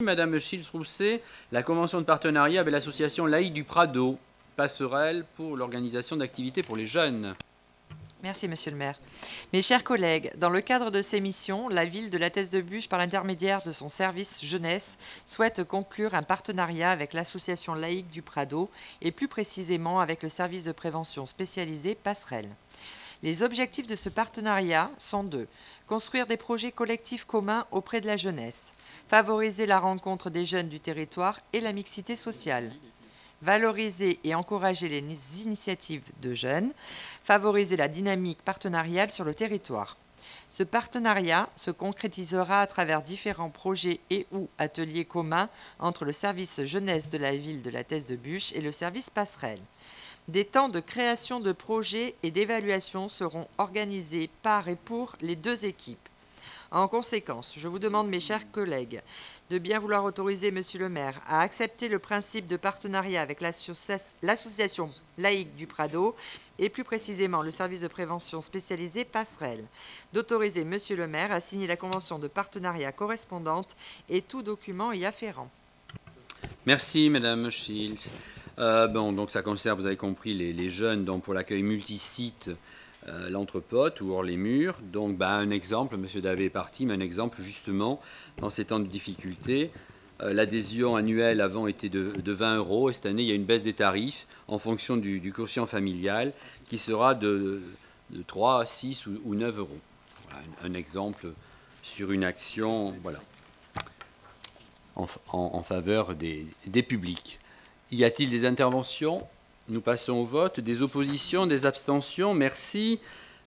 Madame Schiltz-Rousset, la convention de partenariat avec l'association laïque du Prado, passerelle pour l'organisation d'activités pour les jeunes. Merci, Monsieur le maire. Mes chers collègues, dans le cadre de ces missions, la ville de La Teste-de-Buch, par l'intermédiaire de son service jeunesse, souhaite conclure un partenariat avec l'association laïque du Prado et plus précisément avec le service de prévention spécialisé Passerelle. Les objectifs de ce partenariat sont de construire des projets collectifs communs auprès de la jeunesse, favoriser la rencontre des jeunes du territoire et la mixité sociale, valoriser et encourager les initiatives de jeunes, favoriser la dynamique partenariale sur le territoire. Ce partenariat se concrétisera à travers différents projets et ou ateliers communs entre le service jeunesse de la ville de La Teste-de-Buch et le service Passerelle. Des temps de création de projets et d'évaluation seront organisés par et pour les deux équipes. En conséquence, je vous demande, mes chers collègues, de bien vouloir autoriser Monsieur le maire à accepter le principe de partenariat avec l'association laïque du Prado et plus précisément le service de prévention spécialisé Passerelle, d'autoriser Monsieur le maire à signer la convention de partenariat correspondante et tout document y afférent. Merci, Madame Schiltz. Donc ça concerne, vous avez compris, les jeunes donc pour l'accueil multisite, l'Entrepote ou hors les murs. Donc un exemple, M. Davé est parti, mais un exemple justement dans ces temps de difficulté. L'adhésion annuelle avant était de 20 € et cette année il y a une baisse des tarifs en fonction du quotient familial qui sera de 3, 6 ou 9 €. Voilà, un exemple sur une action en faveur des publics. Y a-t-il des interventions ? Nous passons au vote. Des oppositions, des abstentions ? Merci.